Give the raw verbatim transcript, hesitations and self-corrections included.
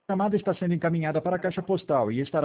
chamada está sendo encaminhada para a caixa postal e estará